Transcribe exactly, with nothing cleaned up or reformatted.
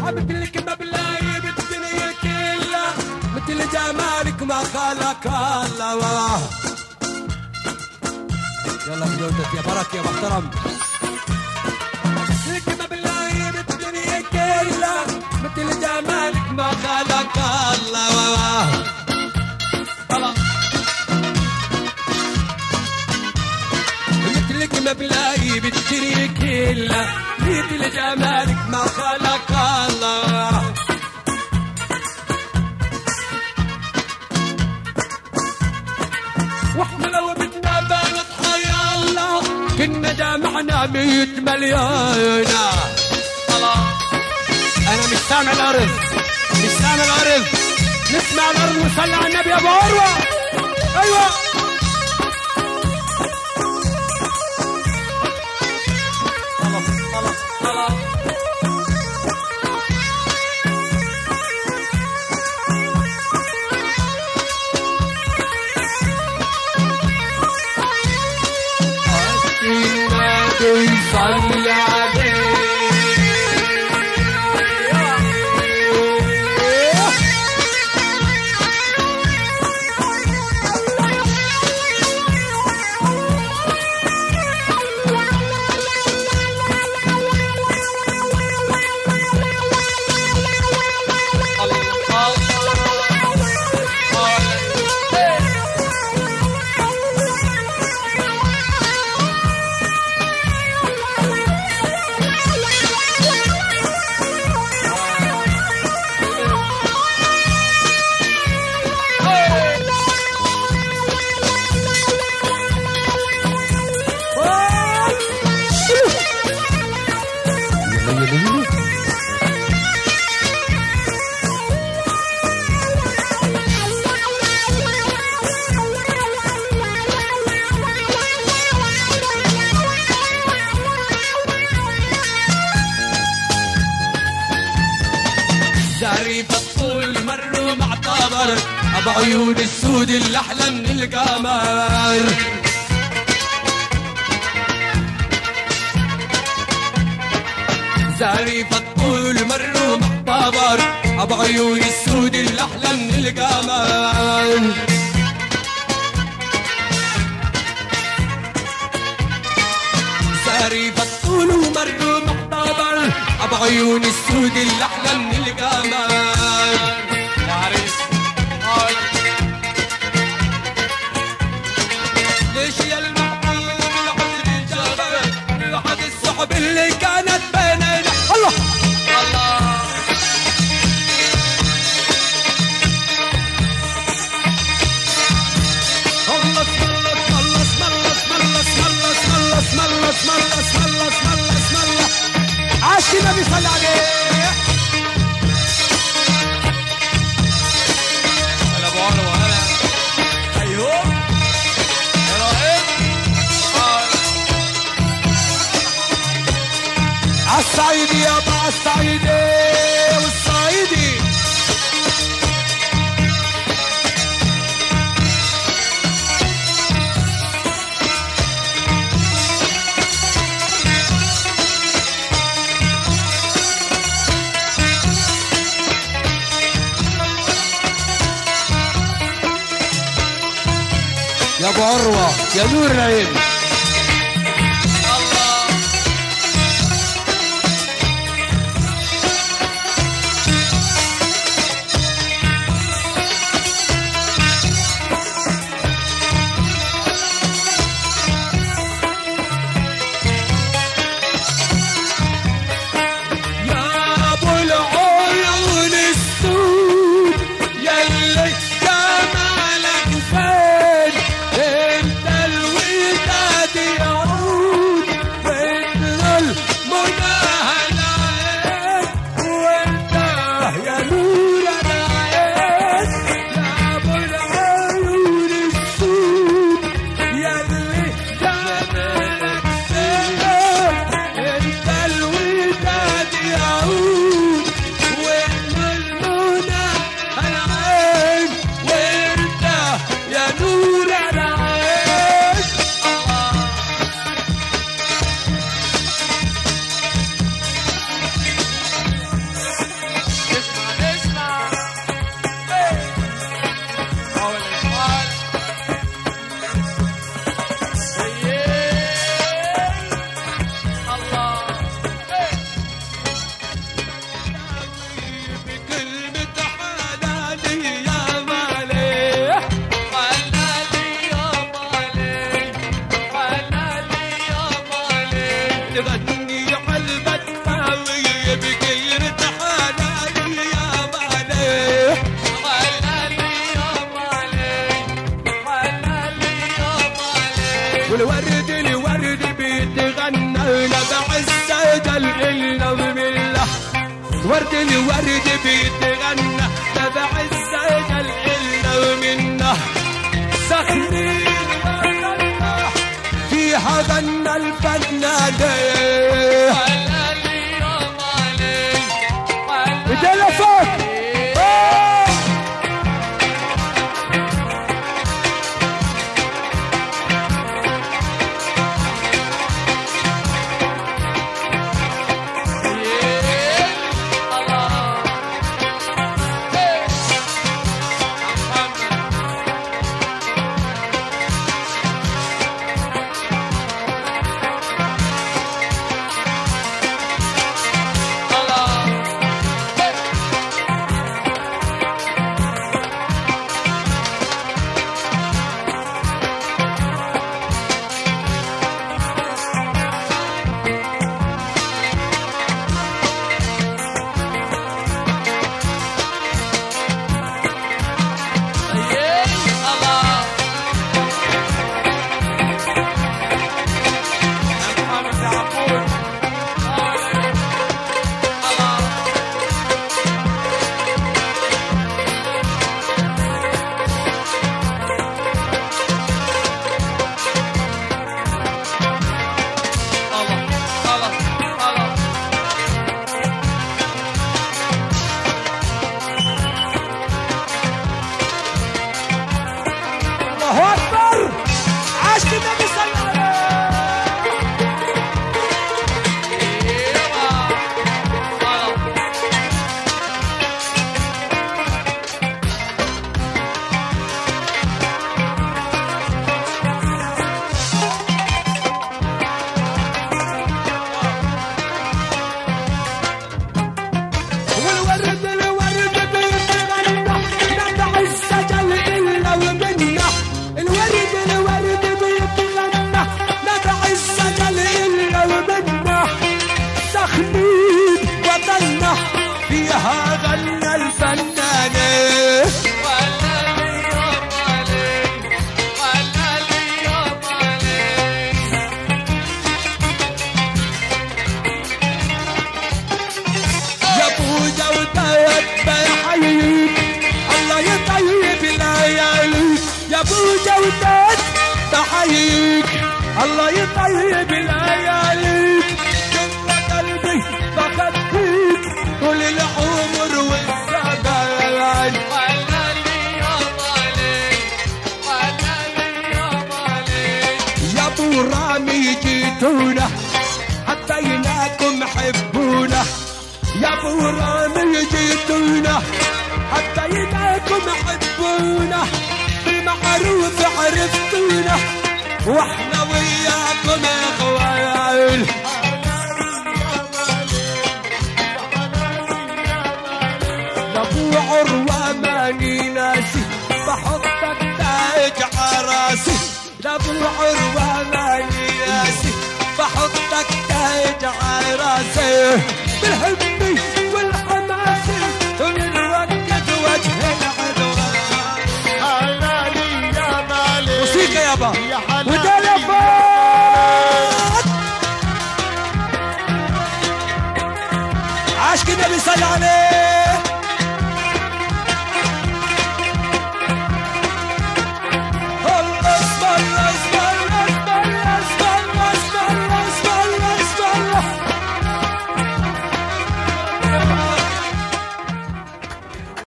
مثلك ما بلاقي بالدنيا كلها، مثل جمالك ما خلق الله. يلا بجودك يا بركة يا محترم. مثلك ما بلاقي بالدنيا كلها، مثل جمالك ما خلق الله. مثلك ما بلاقي بالدنيا كلها، مثل جمالك ما خلق الله. واحنا لو بدنا بنضحى يلا كنا جمعنا مية مليون. انا مش سامع الارض، مش سامع الارض. نسمع الارض وصلي على النبي يا ابو عروه. ايوه صلي عليه. زريف الطول مروا معتبر، ابو عيون السود اللي احلى من القمر. زريف الطول مروا معتبر، ابو عيون السود اللي احلى من القمر. زريف الطول مروا معتبر، ابو عيون السود اللي احلى من القمر. يا عريس ليش يا المحبوب العذر الجبل لحد الصحب اللي كانت بيننا. الله الله خلص خلص خلص ملص ملص ملص ملص ملص ملص ملص ملص ملص. عاش النبي صلى عليه. هلا ابو عروه هلا. ايوه يا رائد. عالصعيدي يابا عالصعيدي والصعيدي. يا ابو عروه يا نور العين. انت الوداع ورد الورد بيتغنى تبع السجل إلا ومنا سخنين وطلنا فيها غنى الفنان ولا اليوم عليك ولا فوق فيها غنى الفنان ولا اليوم عليك ولا اليوم عليك يا ابو جودة بحييك الله يطيب لياليك يا ابو جودة بحييك الله يطيب لياليك جوا قلبي بخبيك كل العمر والزمان ولا اليوم عليك ولا اليوم عليك يا ابو رامي جيتونا حطيناكم حبونا يا ابو رامي جيتونا حطيناكم حبونا بالمعروف عرفتونا واحنا وياكم اخوان عروة ماني ناسي بحطك تاج عراسي لابو عروة ماني ناسي بحطك تاج عراسي بالحب